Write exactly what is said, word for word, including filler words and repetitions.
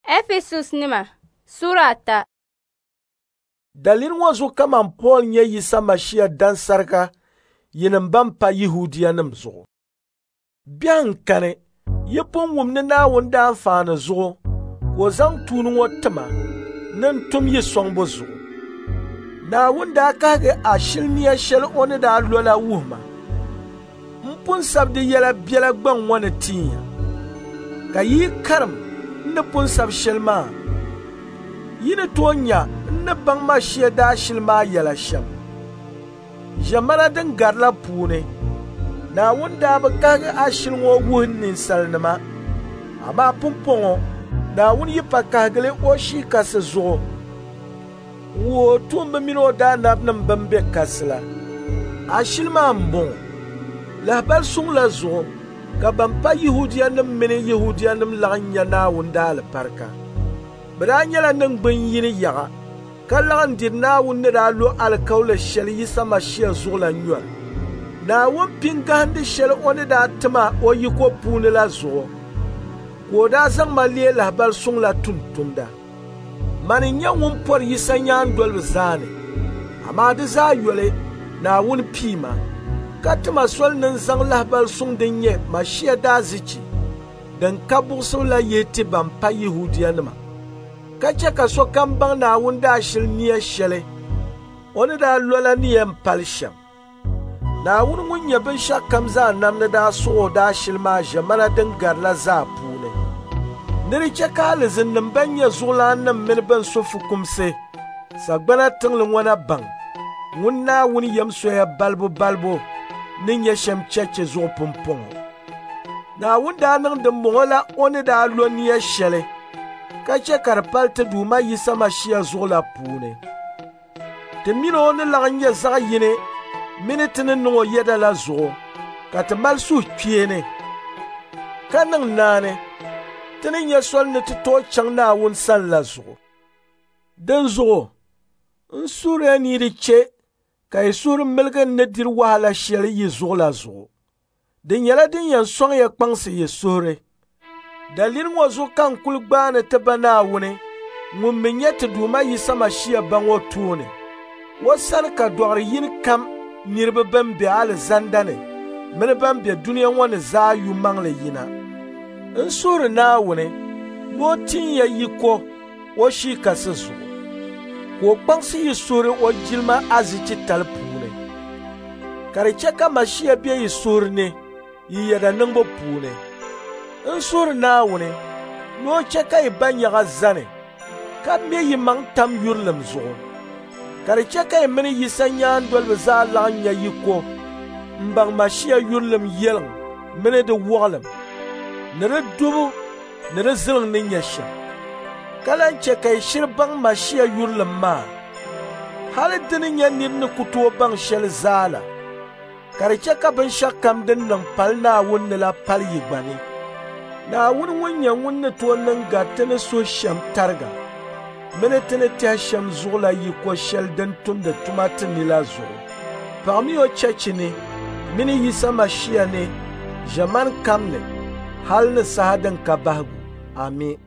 Ephesus nima Sura ta. Dalil wazo kaman Paul nye Yisa Mashiach dan sarka yinin ban pa Yahudiyanim zuɣu. Biɛn kani yi pun wumni Naawuni daa faani zuɣu ka o zaŋ tuuni ŋɔ tima ni n tum yi sɔŋbu zuɣu. Naawuni daa kahigi a shilimiya shɛli o ni daa lola wuhima. N pun sabi di yɛla biɛla gbaŋ ŋɔ ni tiinya. Ka yi karim ni pun sabi shɛli maa. Yi ni tooi nya ni baŋ Mashiach daa shili maa yɛla shɛm. Ʒemana din garila puuni, Naawuni daa bi kahigi a shili ŋɔ wuhi ninsalinima, amaa pumpɔŋɔ Naawuni yi pa kahigili o shii kasi zuɣu. Wo tuumba mini o daanabinim bin be kasi la. A shili maa m-bɔŋɔ. Lahabali suŋ la zuɣu ka ban pa Yahudiyanim mini Yahudiyanim laɣim nya Naawuni daa alibarika. Bɛ daa nyɛla ningbun yini yaɣa ka laɣim diri Naawuni ni daa lo alikauli shɛli Yisa Mashiach zuɣu la nyɔri. Naawuni pingahindi shɛli o ni daa tima o yiko puuni la zuɣu, ka o daa zaŋ ma lee lahabali suŋ la tumtumda. Mani nyɛ ŋun pɔri Yisa nyaandolibi zaani, amaa di zaa yɔli Naawuni piima, ka tima soli ni n zaŋ lahabali suŋ din nyɛ Mashiach daa zichi, din ka buɣusim la yihi ti ban pa Yahudiyanima. Ka chɛ ka sokam baŋ Naawuni daa shili niya shɛli o ni daa lola ni yɛn pali shɛm. Naawuni ŋun nyɛ binshɛɣu kam zaa nam ni daa suɣi o daa shili maa ʒemana din garila zaa puuni. Ni di chɛ ka alizininim ban nyɛ zuɣulaanim mini ban so fukumsi sagbana tiŋli ŋɔ na baŋ ŋun Naawuni yɛmsoya balibu balibu ni nyɛ shɛm chɛchɛ zuɣu pumpɔŋɔ. Naawuni daa niŋdi mɔŋɔ la o ni daa lo niya shɛli ka chɛ ka di pali ti Duuma Yisa Mashiach zuɣu la puuni. Ti mini o ni laɣim nyɛ zaɣ yini mini ti ni niŋ o yɛda la zuɣu ka ti mali suhu kpeeni ka niŋ naani ti ni nyɛ soli ni ti tooi chaŋ Naawuni sani la zuɣu. Din zuɣu n suhuriya ni di che ka yi suhuri miligi ni diri wahala shɛli yi zuɣu la zuɣu. Di nyɛla din yɛn sɔŋya kpaŋsi yi suhuri. Dalili ŋɔ zuɣu ka n kuli gbaani ti ba Naawuni ŋun mi nyɛ ti Duuma Yisa Mashiach baŋ o tooni. O sani ka dɔɣiri yini kam niriba ban be alizanda ni mini ban be duniya ŋɔ ni zaa yumaŋli yina. N suhuri Naawuni ni o tinya yiko o shii kasi zuɣu, ka o kpaŋsi yi suhuri o jilima azichi tali puuni. Ka di chɛ ka Mashiach be yi suhuri ni yi yɛda niŋbu puuni. N suhuri Naawuni ni o chɛ ka yi ba nyaga zani ka me yi maŋ tam yurilim zuɣu. Ka di chɛ ka yi mini Yisa nyaandolibi zaa laɣim nya yiko n baŋ Mashiach yurilim yɛliŋ mini di wɔɣilim, ni di dubu ni di ziliŋ ni nyɛ shɛm. Ka lan chɛ ka yi shiri baŋ Mashiach yurilim maa. Hali di ni nyɛ nira ni ku tooi baŋ shɛli zaa la. Ka di chɛ ka binshɛɣu kam din niŋ pali Naawuni ni la pali yi gba ni. Naawuni ŋun nyɛ ŋun ni tooi niŋ gari ti ni so shɛm tariga mini ti ni tɛhi shɛm zuɣu la yiko shɛli din tumdi tuma ti ni la zuɣu. Paɣami o chɛchi ni mini Yisa Mashiach ni ʒemani kam ni hali ni saha din ka bahigu. Amin.